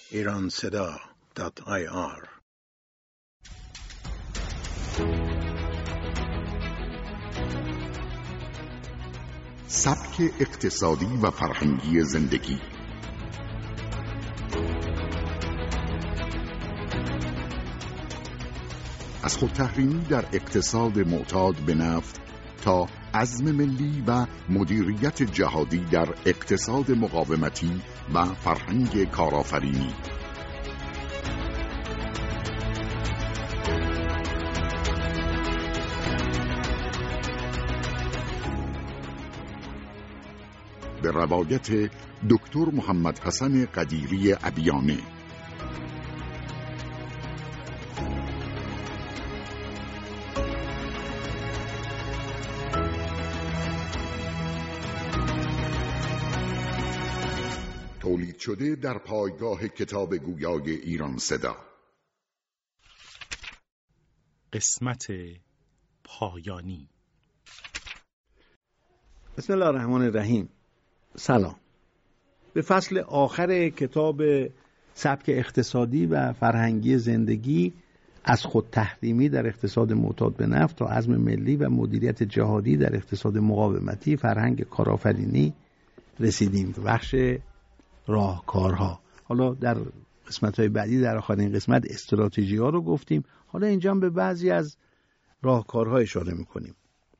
Iranseda.ir سبک اقتصادی و فرهنگی زندگی. از خودتحریمی در اقتصاد معتاد به نفت تا عزم ملی و مدیریت جهادی در اقتصاد مقاومتی و فرهنگ کارآفرینی. به روایت دکتر محمد حسن قدیری ابیانه. تولید شده در پایگاه کتاب گویای ایرانصدا. قسمت پایانی. بسم الله الرحمن الرحیم. سلام. به فصل آخر کتاب سبک اقتصادی و فرهنگی زندگی، از خودتحریمی در اقتصاد معتاد به نفت تا عزم ملی و مدیریت جهادی در اقتصاد مقاومتی فرهنگ کارآفرینی رسیدیم. بخش راهکارها. حالا در قسمت‌های بعدی، در آخرین قسمت، استراتژی‌ها رو گفتیم. حالا اینجا هم به بعضی از راهکارها اشاره می‌کنیم.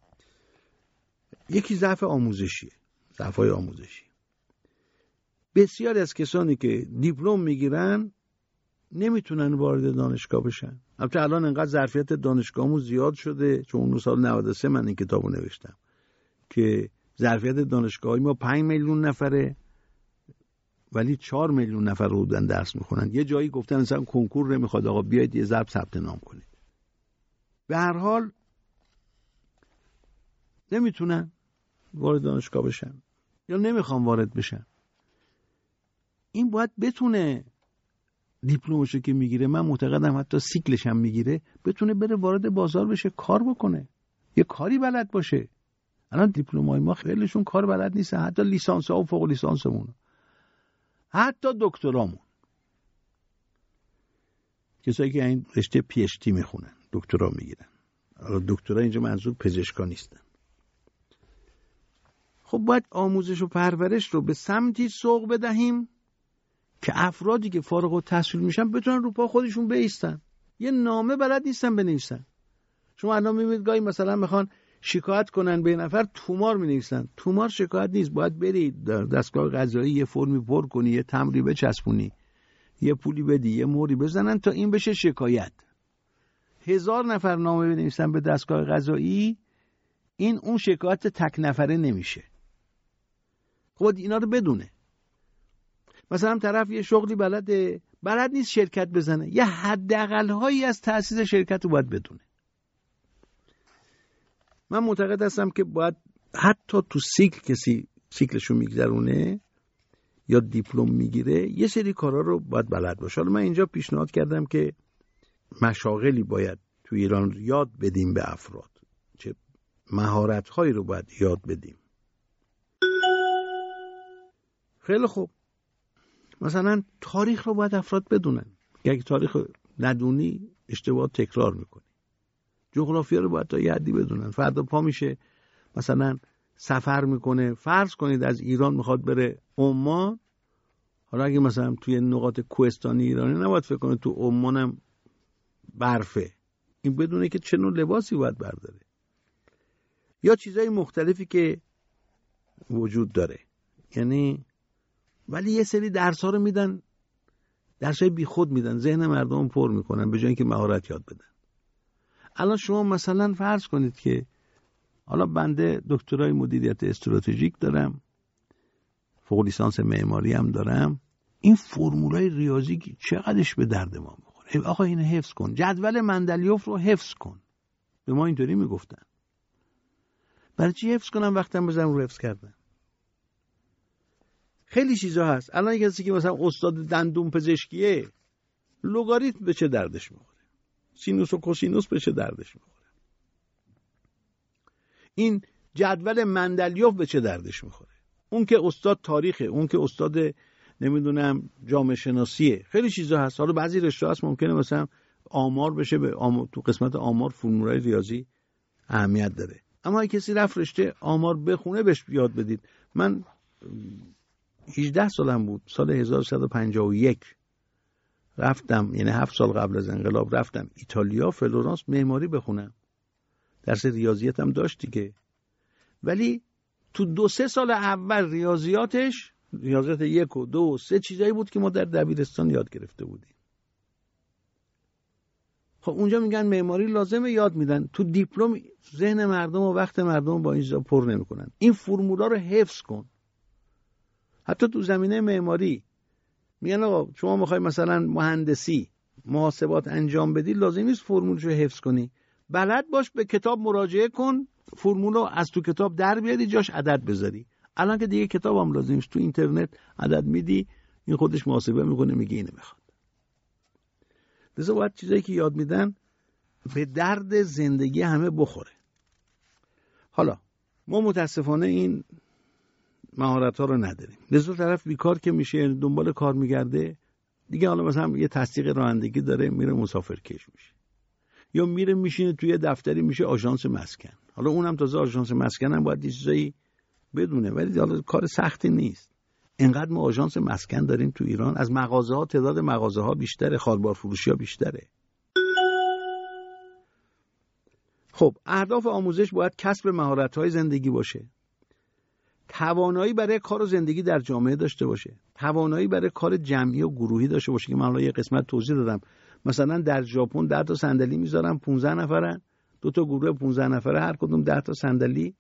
یکی ضعف آموزشیه. ضعف‌های آموزشی. بسیاری از کسانی که دیپلم میگیرن نمیتونن وارد دانشگاه بشن. البته الان انقدر ظرفیت دانشگاهمون زیاد شده، چون اون سال 93 من این کتابو نوشتم که ظرفیت دانشگاهی ما 5 میلیون نفره، ولی 4 میلیون نفر رو دارن درس میخونن. یه جایی گفتن مثلا کنکور نمیخواد، آقا بیاید یه ضرب ثبت نام کنید. به هر حال نمیتونن وارد دانشگاه بشن یا نمیخوام وارد بشن. این باید بتونه دیپلمشو که میگیره، من معتقدم حتی سیکلش هم میگیره، بتونه بره وارد بازار بشه، کار بکنه، یه کاری بلد باشه. الان دیپلمای ما خیلیشون کار بلد نیستن، حتی لیسانس ها و فوق لیسانسمون، حتی دکترامون. کسایی که این رشته پی اچ دی میخونن، دکترا میگیرن. دکترا اینجا منظور پزشکا نیستن. خب باید آموزش و پرورش رو به سمتی سوق بدهیم که افرادی که فارغ التحصیل میشن بتونن رو پا خودشون بایستن. یه نامه بلد نیستن بنویسن. شما الان میبینید گاهی مثلا میخوان شکایت کنن به نفر، تومار مینویسن. تومار شکایت نیست، باید برید در دستگاه قضایی یه فرمی پر کنی، یه تمبری بچسبونی، یه پولی بدی، یه موری بزنن تا این بشه شکایت. 1000 نفر نامه بنویسن به دستگاه قضایی، این اون شکایت تک نفره نمیشه. خود اینا رو بدونه. مثلا طرف یه شغلی بلد نیست شرکت بزنه، یه حداقل هایی از تأسیس شرکت رو باید بدونه. من معتقد هستم که باید حتی تو کسی سیکلشو میگذرونه یا دیپلم میگیره، یه سری کارا رو باید بلد باشه. حالا من اینجا پیشنهاد کردم که مشاغلی باید تو ایران یاد بدیم به افراد، چه مهارت‌هایی رو باید یاد بدیم. خیلی خوب. مثلا تاریخ رو باید افراد بدونن. اگه تاریخ ندونی اشتباه تکرار میکنی. جغرافیا رو باید تا یه حدی بدونن. فردا پا میشه مثلا سفر میکنه، فرض کنید از ایران میخواد بره عمان. حالا اگه مثلا توی نقاط کوهستانی ایرانی نباید فکر کنه تو عمانم برفه. این بدونه که چه نوع لباسی باید برداره. یا چیزای مختلفی که وجود داره. یعنی ولی یه سری درس‌ها رو میدن، درس‌های بی خود میدن، ذهن مردم پر میکنن به جای اینکه مهارت یاد بدن. الان شما مثلا فرض کنید که حالا بنده دکترای مدیریت استراتژیک دارم، فوق لیسانس معماری هم دارم. این فرمولای ریاضی که چقدرش به درد ما میخوره. آقا اینو حفظ کن، جدول مندلیوف رو حفظ کن. به ما اینطوری میگفتن. برای چی حفظ کنم وقتم بزنم رو حفظ کردن؟ خیلی چیزا هست. الان کسی که مثلا استاد دندون پزشکیه، لگاریتم به چه دردش میخوره؟ سینوس و کوسینوس به چه دردش میخوره؟ این جدول مندلیوف به چه دردش میخوره؟ اون که استاد تاریخه، اون که استاد نمیدونم جامعه شناسیه، خیلی چیزا هست. حالا بعضی رشته هست ممکنه مثلا آمار بشه، تو قسمت آمار فرمولای ریاضی اهمیت داره، اما اگه کسی رفت رشته آمار بخونه بهش یاد بدید. من 18 سالم بود، سال 1151 رفتم، یعنی 7 سال قبل از انقلاب رفتم ایتالیا، فلورانس، معماری بخونم. درس ریاضیات هم داشت دیگه، ولی تو 2-3 سال اول ریاضیات 1 و 2 و 3 چیزایی بود که ما در دبیرستان یاد گرفته بودیم. خب اونجا میگن معماری لازمه، یاد میدن. تو دیپلم ذهن مردم و وقت مردم با این چیزا پر نمیکنن. این فرمولا رو حفظ کن. حتی تو زمینه معماری میگن آقا شما میخوای مثلا مهندسی محاسبات انجام بدی، لازم نیست فرمولش رو حفظ کنی، بلد باش، به کتاب مراجعه کن، فرمول رو از تو کتاب در بیاری، جاش عدد بذاری. الان که دیگه کتاب هم لازم نیست، تو اینترنت عدد میدی، این خودش محاسبه میکنه، میگه اینو میخواد. لذا باید چیزایی که یاد میدن به درد زندگی همه بخوره. حالا ما متاسفانه این مهارت ها رو نداریم. لذا طرف بیکار که میشه، دنبال کار میگرده دیگه، حالا مثلا یه تصدیق رانندگی داره، میره مسافرکش میشه، یا میره میشینه توی دفتری میشه آژانس مسکن. حالا اونم تازه آژانس مسکن هم باید یه چیزایی بدونه، ولی حالا کار سختی نیست. اینقدر ما آژانس مسکن داریم تو ایران، از مغازه ها تعداد مغازه ها بیشتره، خالبار فروشی ها بیشتره. خب اهداف آموزش باید کسب مهارت های زندگی باشه، توانایی برای کار و زندگی در جامعه داشته باشه، توانایی برای کار جمعی و گروهی داشته باشه که من حالا یه قسمت توضیح دادم. مثلا در ژاپن 10 تا صندلی میذارن، 15 نفرن، 2 تا گروه 15 نفره، هر کدوم 10 تا صندلی.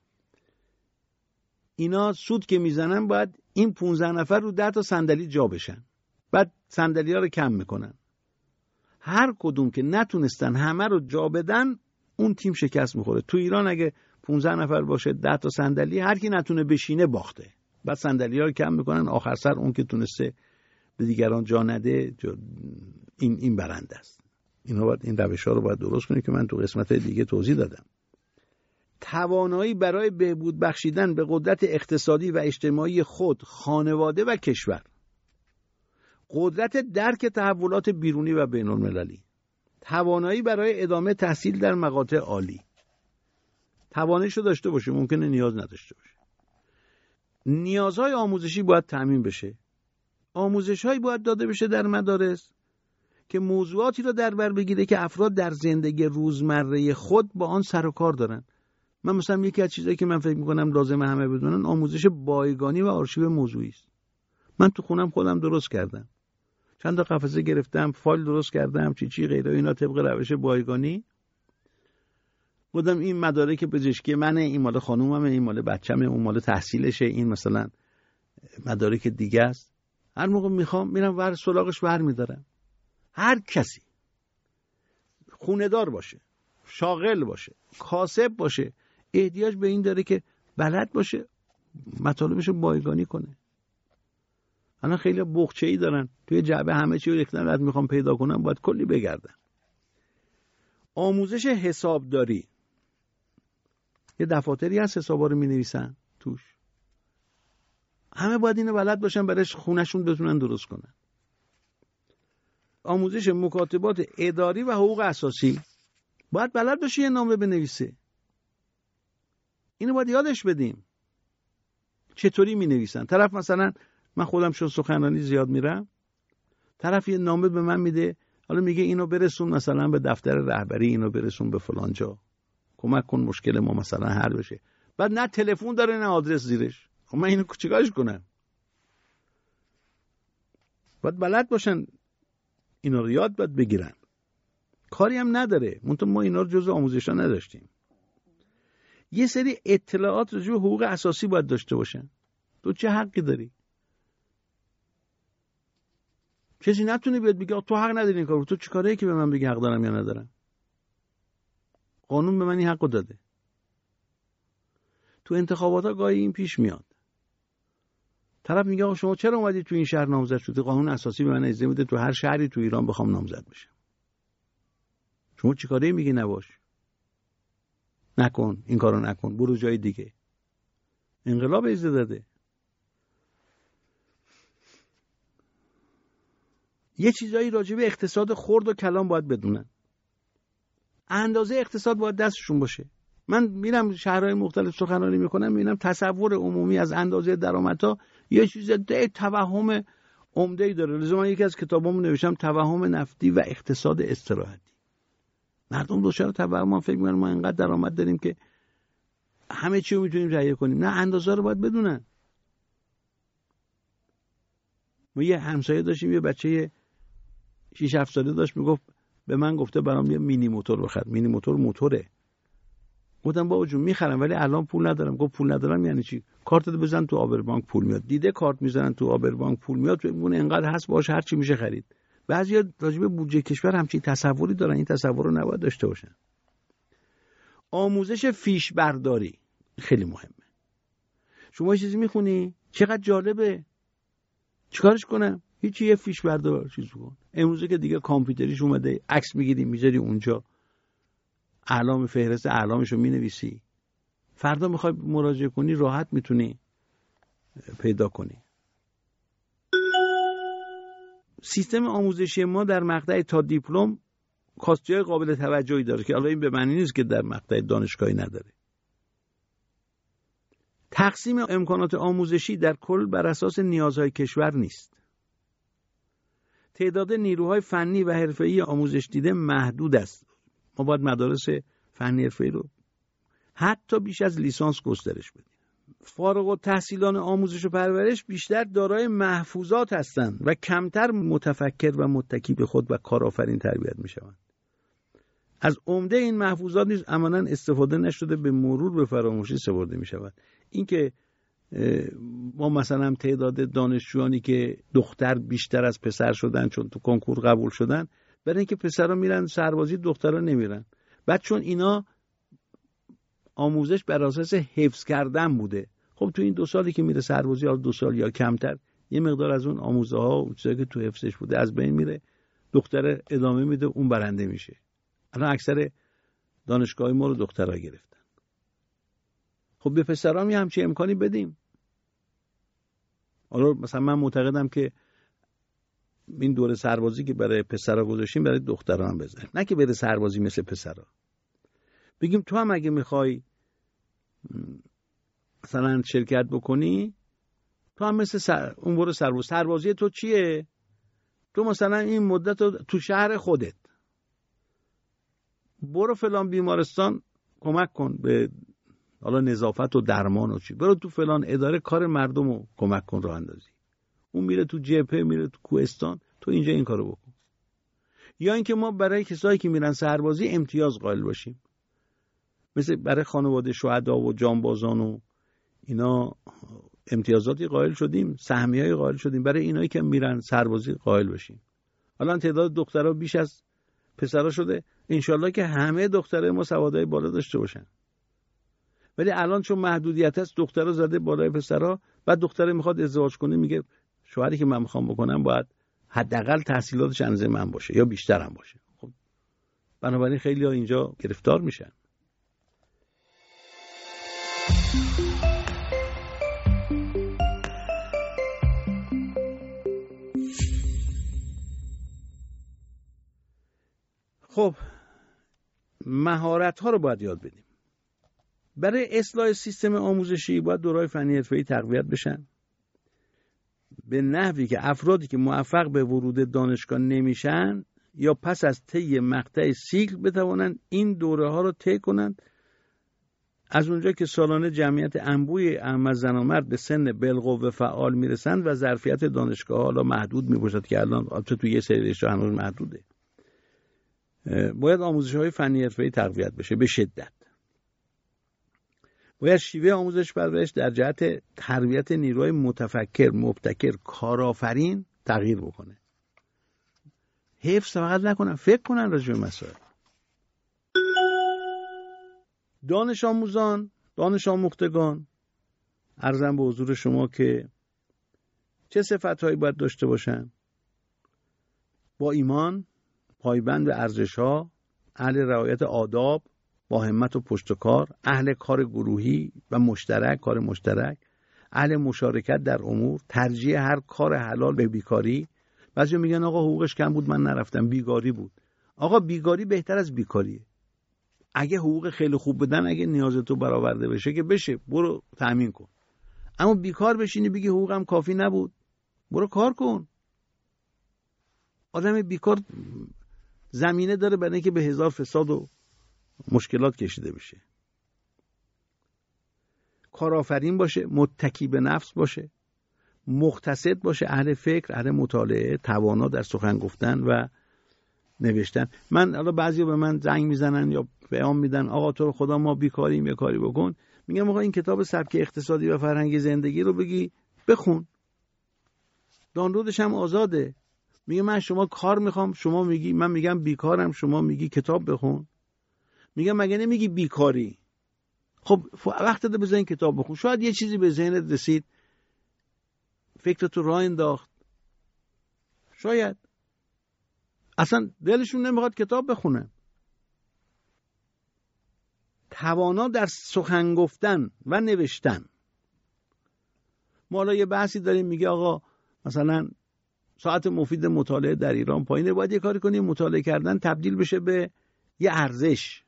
اینا سود که میزنن باید این 15 نفر رو 10 تا صندلی جا بشن، بعد صندلی‌ها رو کم میکنن. هر کدوم که نتونستن همه رو جا بدن اون تیم شکست میخوره. تو ایران اگه 15 نفر باشه 10 تا صندلی، هر کی نتونه بشینه باخته. بعد صندلی‌ها رو کم میکنن، آخر سر اون که تونسته به دیگران جا نده این برنده است. این روش‌ها رو باید درست کنیم که من تو قسمت دیگه توضیح دادم. توانایی برای بهبود بخشیدن به قدرت اقتصادی و اجتماعی خود، خانواده و کشور، قدرت درک تحولات بیرونی و بین‌المللی، توانایی برای ادامه تحصیل در مقاطع عالی. تواناییشو داشته باشه، ممکنه نیاز نداشته باشه. نیازهای آموزشی باید تامین بشه. آموزش‌هایی باید داده بشه در مدارس که موضوعاتی رو در بر بگیره که افراد در زندگی روزمره خود با آن سر و کار دارن. من مثلا یکی از چیزایی که من فکر می‌کنم لازمه همه بدونن آموزش بایگانی و آرشیو موضوعی است. من تو خونم خودم درست کردم. چند تا قفسه گرفتم، فایل درست کردم، چی غیره، اینا طبق روش بایگانی. گفتم این مدارک پزشکی منه، این مال خانوممه، این مال بچه‌مه، اون مال تحصیلشه، این مثلا مدارک دیگه است. هر موقع میخوام میرم سراغش برمی‌دارم. هر کسی خونه‌دار باشه، شاغل باشه، کاسب باشه، احتیاج به این داره که بلد باشه مطالبش رو بایگانی کنه. الان خیلی بخچه‌ای دارن توی جعبه همه چی رو ریختن، بعد میخوام پیدا کنم باید کلی بگردن. آموزش حسابداری، یه دفاتری هست حسابا رو مینویسن توش، همه باید اینو بلد باشن برای خونه‌شون بتونن درست کنن. آموزش مکاتبات اداری و حقوق اساسی، باید بلد باشه یه نامه بنویسه. اینو باید یادش بدیم چطوری مینویسن. طرف مثلا من خودم چون سخنرانی زیاد میرم، طرف یه نامه به من میده، حالا میگه اینو برسون مثلا به دفتر رهبری، اینو برسون به فلان جا، کمک کن مشکل ما مثلا حل بشه. بعد نه تلفن داره نه آدرس زیرش. خب من اینو چیکارش کنم؟ باید بلد باشن، اینا رو یاد باید بگیرن. کاری هم نداره، منتها ما اینا رو جزء آموزشا نداشتیم. یه سری اطلاعات راجع به حقوق اساسی باید داشته باشن. تو چه حقی داری؟ کسی نتونه بیاد بگه تو حق نداری این کارو. تو چیکاره که به من بگی حق دارم یا ندارم؟ قانون به من این حقو داده. تو انتخابات‌ها گاهی این پیش میاد. طرف میگه آقا شما چرا اومدید تو این شهر نامزد شدید؟ قانون اساسی به من اجازه میده تو هر شهری تو ایران بخوام نامزد بشم. شما چیکاره میگی نباش؟ نکن، این کارو نکن، برو جای دیگه. انقلاب اجازه داده. یه چیزایی راجع به اقتصاد خرد و کلان باید بدونن. اندازه اقتصاد باید دستشون باشه. من میرم شهرهای مختلف سخنرانی میکنم، میبینم تصور عمومی از اندازه درآمدها یه چیز توهم عمده‌ای داره. لذا من یکی از کتابامو نوشتم توهم نفتی و اقتصاد استراحتی. مردم دچار توهم، ما فکر می‌کنن ما اینقدر درآمد داریم که همه چی رو میتونیم تهیه کنیم. نه، اندازه رو باید بدونن. ما یه همسایه داشتیم، یه بچه 6-7 ساله داشت میگفت، به من گفته برام یه مینی موتور بخر. مینی موتوره. گفتم بابا جون میخرم ولی الان پول ندارم. گفت پول ندارم یعنی چی؟ کارتت بزن تو آبربانک پول میاد. دیده کارت میزنن تو آبربانک پول میاد، اون انقدر هست باشه هر چی میشه خرید. بعضیا راجع به بودجه کشور همچین تصوری دارن، این تصور رو نباید داشته باشن. آموزش فیش برداری خیلی مهمه. شما چیزی میخونی چقدر جالبه، چیکارش کنم؟ هیچی، یه فیش بردار چیز کن. امروزه که دیگه کامپیوتریش اومده، عکس میگیری میذاری اونجا، اعلام فهرست اعلامشو مینویسی، فردا میخوای مراجعه کنی راحت میتونی پیدا کنی. سیستم آموزشی ما در مقطع تا دیپلم کاستی‌های قابل توجهی داره که الان این به معنی نیست که در مقطع دانشگاهی نداره. تقسیم امکانات آموزشی در کل بر اساس نیازهای کشور نیست. تعداد نیروهای فنی و حرفه‌ای آموزش دیده محدود است. ما باید مدارس فنی حرفه‌ای رو حتی بیش از لیسانس گسترش بدیم. فارغ التحصیلان آموزش و پرورش بیشتر دارای محفوظات هستند و کمتر متفکر و متکی به خود و کارآفرین تربیت می‌شوند. از عمده این محفوظات نیز عملاً استفاده نشده، به مرور به فراموشی سپرده می‌شود. این که ما مثلا تعداد دانشجویانی که دختر بیشتر از پسر شدن چون تو کنکور قبول شدن، برای اینکه پسرا میرن سربازی دخترا نمیرن. بعد چون اینا آموزش بر اساس حفظ کردن بوده، خب تو این 2 سالی که میره سربازی، یا 2 سال یا کمتر، یه مقدار از اون آموزه ها و چیزایی که تو حفظش بوده از بین میره، دختر ادامه میده، اون برنده میشه. الان اکثر دانشگاه‌های ما رو دخترها گرفتن. خب به پسرام یه همچین امکانی بدیم. حالا مثلا من معتقدم که این دوره سربازی که برای پسرها گذاشتیم برای دخترها هم بزنیم، نه که بره سربازی مثل پسرها. بگیم تو هم اگه میخوای مثلا شرکت بکنی، تو هم مثل اون برو سربازی تو چیه؟ تو مثلا این مدت رو تو شهر خودت برو فلان بیمارستان کمک کن به حالا نظافت و درمان و چی، برو تو فلان اداره کار مردم رو کمک کن راه اندازی. اون میره تو جبهه، میره تو کوهستان، تو اینجا این کارو بکن. یا اینکه ما برای کسایی که میرن سربازی امتیاز قائل باشیم، مثل برای خانواده شهدا و جانبازان و اینا امتیازاتی قائل شدیم، سهمیه‌ای قائل شدیم، برای اینایی که میرن سربازی قائل باشیم. الان تعداد دخترها بیش از پسرها شده، انشالله که همه دخترای ما سوادای بالا داشته باشن. ولی الان چون محدودیت هست دخترها زده بالای پسرها، بعد دختره میخواد ازدواج کنه میگه شوهری که من میخوام بکنم باید حداقل تحصیلاتش اندازه من باشه یا بیشتر هم باشه. خب بنابراین خیلی ها اینجا گرفتار میشن. خب مهارت ها رو باید یاد بدیم. برای اصلاح سیستم آموزشی باید دوره‌های فنی حرفه‌ای تقویت بشن به نحوی که افرادی که موفق به ورود دانشگاه نمیشن یا پس از طی مقطع سیکل بتوانند این دوره ها رو طی کنند. از اونجا که سالانه جمعیت انبوهی اهم زن و مرد به سن بالقوه فعال میرسند و ظرفیت دانشگاه حالا محدود میباشد که الان البته تو یه سری رشته هنوز محدوده، باید آموزش‌های فنی حرفه‌ای تقویت بشه به شدت. باید شیوه آموزش پرورش در جهت تربیت نیروهای متفکر، مبتکر، کارآفرین تغییر بکنه. حفظ فقط نکنن، فکر کنن راجع به مسائل. دانش آموزان، دانش آموختگان، عرضم به حضور شما که چه صفت‌هایی باید داشته باشن؟ با ایمان، پایبند به ارزش‌ها، اهل رعایت آداب، با همت و پشت کار، اهل کار گروهی و مشترک، کار مشترک، اهل مشارکت در امور، ترجیح هر کار حلال به بیکاری، بعضیا میگن آقا حقوقش کم بود من نرفتم، بیگاری بود. آقا بیگاری بهتر از بیکاریه. اگه حقوق خیلی خوب بدن، اگه نیاز تو برآورده بشه که بشه، برو تأمین کن. اما بیکار بشینی بگی حقوقم کافی نبود، برو کار کن. آدم بیکار زمینه داره برای اینکه به هزار فساد و مشکلات کشیده بشه. کارآفرین باشه، متکی به نفس باشه، مقتصد باشه، اهل فکر، اهل مطالعه، توانا در سخن گفتن و نوشتن. من حالا بعضیا به من زنگ میزنن یا پیام میدن آقا تو رو خدا ما بیکاریم یه کاری بکن. میگم آقا این کتاب سبک اقتصادی و فرهنگ زندگی رو بگی بخون، دانلودش هم آزاده. میگه من شما کار میخوام، شما میگی، من میگم بیکارم، شما میگی کتاب بخون. میگم مگه نمیگی بیکاری؟ خب وقت ده بزن کتاب بخون. شاید یه چیزی به ذهنت رسید، فکرتو راه انداخت، شاید اصلا دلشون نمیخواد کتاب بخونن. توانا در سخن گفتن و نوشتن. ما حالا یه بحثی داریم میگه آقا مثلا ساعت مفید مطالعه در ایران پایینه، باید یه کاری کنیم مطالعه کردن تبدیل بشه به یه ارزش.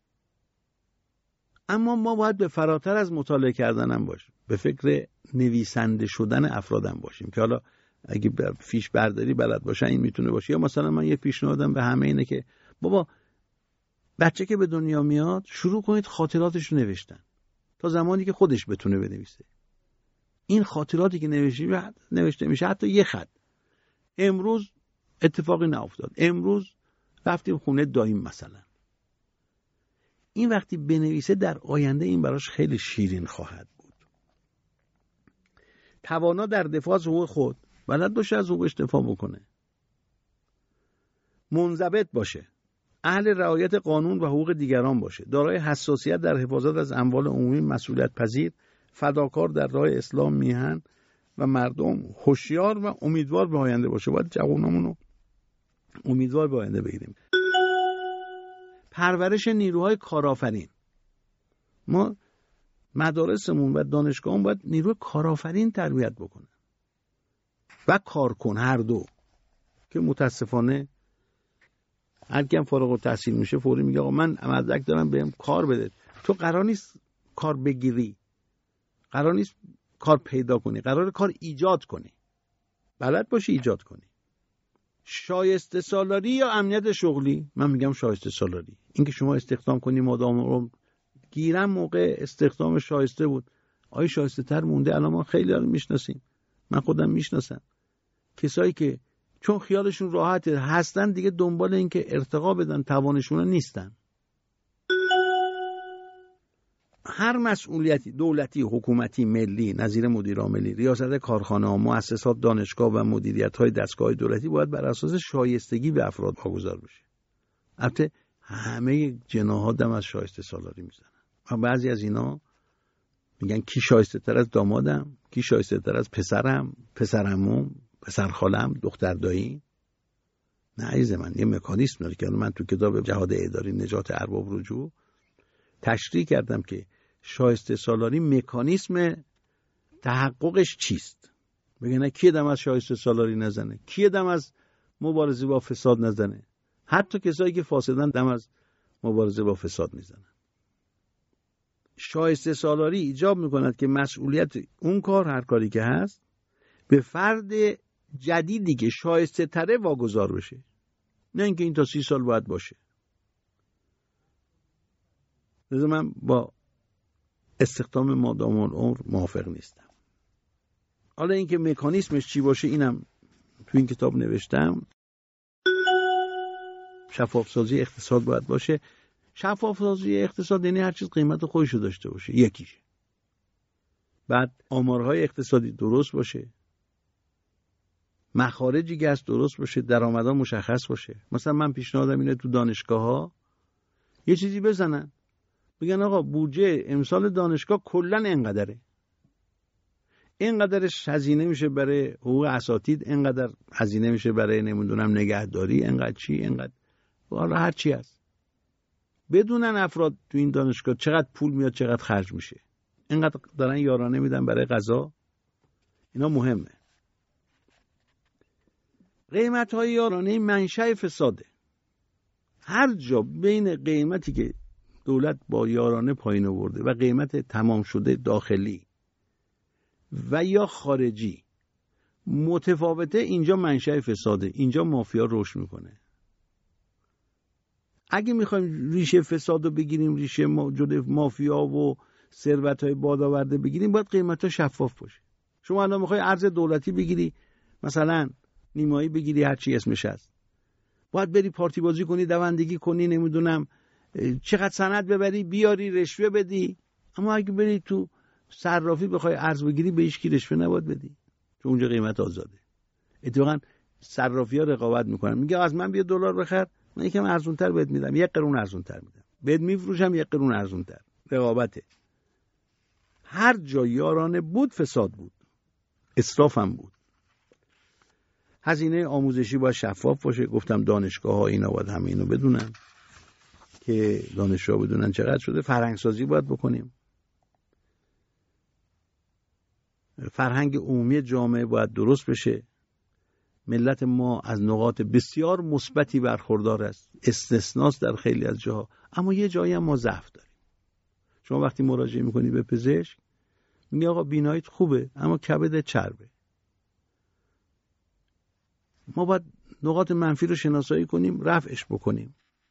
اما ما باید به فراتر از مطالعه کردن هم باشیم، به فکر نویسنده شدن افرادم باشیم که حالا اگه فیش برداری بلد باشه این میتونه باشه. یا مثلا من یه پیشنهادم به همه اینه که بابا بچه که به دنیا میاد شروع کنید خاطراتش رو نوشتن تا زمانی که خودش بتونه بنویسه. این خاطراتی که نوشته میشه، حتی یه خط، امروز اتفاقی نیفتاد، امروز رفتیم خونه داییم مثلا، این وقتی بنویسه در آینده این براش خیلی شیرین خواهد بود. توانا در دفاع از حقوق خود، بلد باشه از حقوقش دفاع بکنه، منضبط باشه، اهل رعایت قانون و حقوق دیگران باشه، دارای حساسیت در حفاظت از اموال عمومی، مسئولیت پذیر، فداکار در راه اسلام میهن و مردم، هوشیار و امیدوار به آینده باشه. باید جوانامون رو امیدوار به آینده بگیریم. پرورش نیروهای کارآفرین. ما مدارسمون و دانشگاهمون باید نیروی کارآفرین تربیت بکنه و کارکن، هر دو، که متاسفانه هر کیم فارغ التحصیل میشه فوری میگه آقا من مدرک دارم بهم کار بده. تو قرار نیست کار بگیری، قرار نیست کار پیدا کنی، قرار کار ایجاد کنی، بلد باشی ایجاد کنی. شایسته سالاری یا امنیت شغلی؟ من میگم شایسته سالاری. اینکه شما استخدام کنی مادام رو گیرم موقع استخدام شایسته بود، آیا شایسته تر مونده؟ الان ما خیلی رو میشناسیم، من خودم میشناسم کسایی که چون خیالشون راحته هستن دیگه دنبال این که ارتقا بدن توانشون نیستن. هر مسئولیتی دولتی، حکومتی، ملی، نظیر مدیر عاملی، ریاست کارخانه‌ها، مؤسسات، دانشگاه و مدیریت‌های دستگاه دولتی باید بر اساس شایستگی به افراد واگذار بشه. البته همه جناح‌ها دم از شایسته سالاری میزنن و بعضی از اینا میگن کی شایسته تر از دامادم، کی شایسته تر از پسرم، پسرعموم، پسر خالم، دختر دایی. نه عزیز من، یه مکانیسم داره که من تو کتاب جهاد اداری نجات ارباب رجوع تشریح کردم که شایسته سالاری مکانیسم تحققش چیست. بگن کی دم از شایسته سالاری نزنه، کی دم از مبارزه با فساد نزنه. حتی کسایی که فاسدن دم از مبارزه با فساد میزنن. شایسته سالاری ایجاب میکند که مسئولیت اون کار، هر کاری که هست، به فرد جدیدی که شایسته تره واگذار بشه، نه اینکه این تا 30 سال باید باشه. لذا من با استخدام مادام العمر موافق نیستم. حالا اینکه مکانیسمش چی باشه اینم تو این کتاب نوشتم. شفاف سازی اقتصاد باید باشه. شفاف سازی اقتصاد یعنی هر چیز قیمت خودشو داشته باشه، یکیشه. بعد آمارهای اقتصادی درست باشه، مخارجی که هست درست باشه، درآمدها مشخص باشه. مثلا من پیشنهادم اینه تو دانشگاه‌ها یه چیزی بزنن، بگن آقا بودجه امسال دانشگاه کلا اینقدره، اینقدرش هزینه میشه برای حقوق اساتید، اینقدر هزینه میشه برای نمیدونم نگهداری، اینقدر چی، اینقدر حالا هر چی هست. بدونن افراد تو این دانشگاه چقدر پول میاد، چقدر خرج میشه، اینقدر دارن یارانه میدن برای غذا. اینا مهمه. قیمت‌های یارانه منشأ فساده. هر جا بین قیمتی که دولت با یارانه پایین آورده و قیمت تمام شده داخلی و یا خارجی متفاوته، اینجا منشأ فساده، اینجا مافیا رشد میکنه. اگه میخوایم ریشه فساد رو بگیریم، ریشه مافیا و ثروت‌های بادآورده بگیریم، باید قیمت‌ها شفاف باشه. شما الان میخوای ارز دولتی بگیری، مثلا نیمایی بگیری، هر چی اسمش هست، باید بری پارتی بازی کنی، دوندگی کنی، نمیدونم چقدر سند ببری بیاری، رشوه بدی. اما اگه بری تو صرافی بخوای ارز بگیری، به هیچ کی رشوه نباید بدی، چون اونجا قیمت آزاده. اتفاقا صرافی‌ها رقابت میکنن، میگه از من بیا دلار بخر، من یکم ارزونتر بهت میدم، 1 قرون ارزونتر میدم، بهت میفروشم 1 قرون ارزونتر. رقابته. هر جا یارانه بود فساد بود، اسراف هم بود. هزینه آموزشی باید شفاف باشه. گفتم دانشگاه‌ها اینا باید همه اینو بدونن که دانشجوها بدونن چقدر شده. فرهنگسازی باید بکنیم. فرهنگ عمومی جامعه باید درست بشه. ملت ما از نقاط بسیار مثبتی برخوردار است، استثناست در خیلی از جاها، اما یه جایی هم ما ضعف داریم. شما وقتی مراجعه میکنی به پزشک، میگه آقا بیناییت خوبه اما کبدت چربه. ما باید نقاط منفی رو شناسایی کنیم، رفعش بکنیم.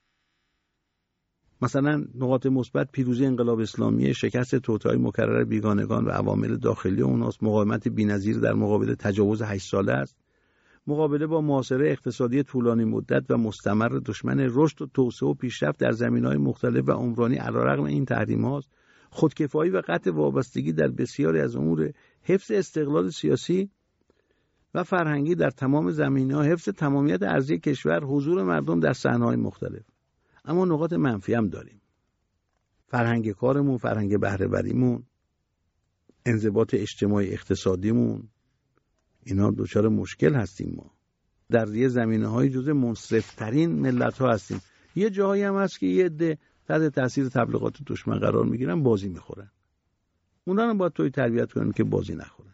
مثلا نقاط مثبت پیروزی انقلاب اسلامی، شکست توطئه‌های مکرر بیگانگان و عوامل داخلی اوناست، مقاومت بی‌نظیر در مقابل تجاوز 8 ساله است، مقابله با محاصره اقتصادی طولانی مدت و مستمر دشمن رشد و توسعه و پیشرفت در زمینه‌های مختلف و عمرانی علیرغم این تحریم‌هاست، خودکفایی و قطع وابستگی در بسیاری از امور، حفظ استقلال سیاسی و فرهنگی در تمام زمینه‌ها، حفظ تمامیت ارضی کشور، حضور مردم در صحنه‌های مختلف. اما نقاط منفی هم داریم. فرهنگ کارمون، فرهنگ بهره وریمون، انضباط اجتماعی اقتصادیمون، اینا دچار مشکل هستیم. ما در یه زمینه‌های جزء منصرف‌ترین ملت‌ها هستیم. یه جاهایی هم هست که یه عده تحت تاثیر تبلیغات دشمن قرار میگیرن، بازی میخورن. اونا رو باید توی تربیت کنیم که بازی نخورن.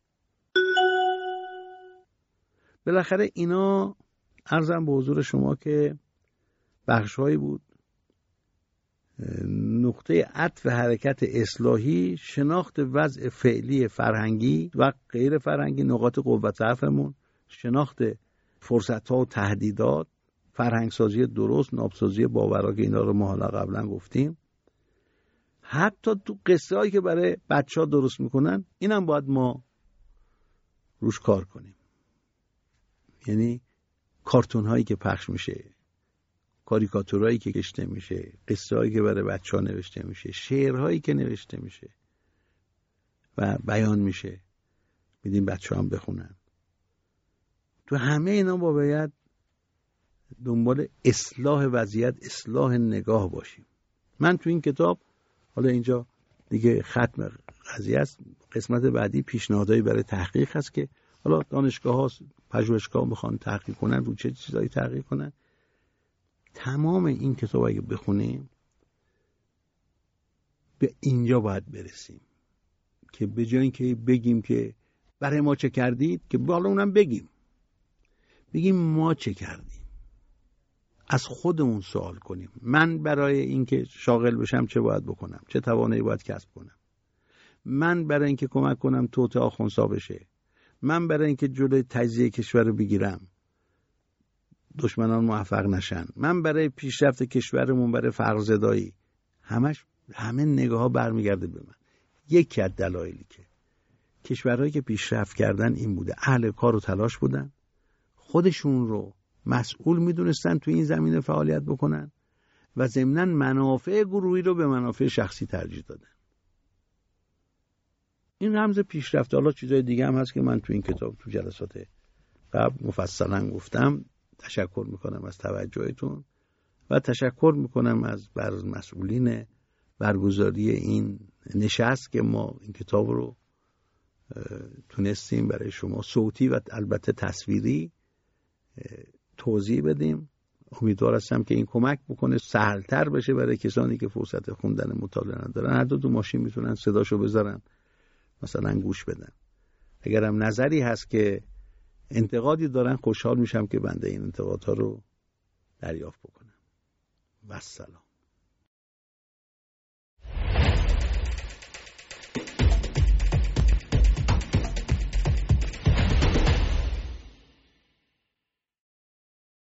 بالاخره اینا عرضم به حضور شما که بخش‌هایی بود. نقطه عطف حرکت اصلاحی، شناخت وضع فعلی فرهنگی و غیر فرهنگی، نقاط قوت ضعفمون، شناخت فرصت‌ها و تهدیدات، فرهنگسازی درست، نابسازی باورها که اینا رو ما حالا قبلا گفتیم. حتی تو قصه‌هایی که برای بچه‌ها درست میکنن، اینم باید ما روش کار کنیم. یعنی کارتون‌هایی که پخش میشه، کاریکاتورایی که کشته میشه، قصه‌هایی که برای بچه‌ها نوشته میشه، شعرهایی که نوشته میشه و بیان میشه، بدیم بچه‌ها هم بخونن. تو همه اینا باید دنبال اصلاح وضعیت، اصلاح نگاه باشیم. من تو این کتاب، حالا اینجا دیگه ختم قضیه است، قسمت بعدی پیشنهادایی برای تحقیق هست که حالا دانشگاه‌ها، پژوهشگاه میخوان تحقیق کنن، رو چه چیزایی تحقیق کنن. تمام این کتاب اگه بخونیم به اینجا باید برسیم که به جای اینکه بگیم که برای ما چه کردید، که بالا اونم بگیم ما چه کردیم، از خودمون سوال کنیم. من برای اینکه شاغل بشم چه باید بکنم، چه توانایی باید کسب کنم، من برای اینکه کمک کنم توطئه خنثی بشه، من برای اینکه جلوی تجزیه کشور رو بگیرم دشمنان موفق نشن، من برای پیشرفت کشورمون، برای فرزدایی، همه نگاه ها برمیگرده به من. یکی از دلایلی که کشورهایی که پیشرفت کردن این بوده، اهل کار و تلاش بودن، خودشون رو مسئول میدونستن تو این زمینه فعالیت بکنن و ضمناً منافع گروهی رو به منافع شخصی ترجیح دادن. این رمز پیشرفت. حالا چیزای دیگه هم هست که من تو این کتاب تو جلسات قبل مفصلا گفتم. تشکر میکنم از توجهتون و تشکر میکنم از مسئولین برگزاری این نشست که ما این کتاب رو تونستیم برای شما صوتی و البته تصویری توضیح بدیم. امیدوار هستم که این کمک بکنه سهل‌تر بشه برای کسانی که فرصت خوندن مطالعه ندارن. هر دو ماشین میتونن صداشو بذارن، مثلا گوش بدن. اگرم نظری هست که انتقادی دارن خوشحال میشم که بنده این انتقادها رو دریافت بکنم. و السلام.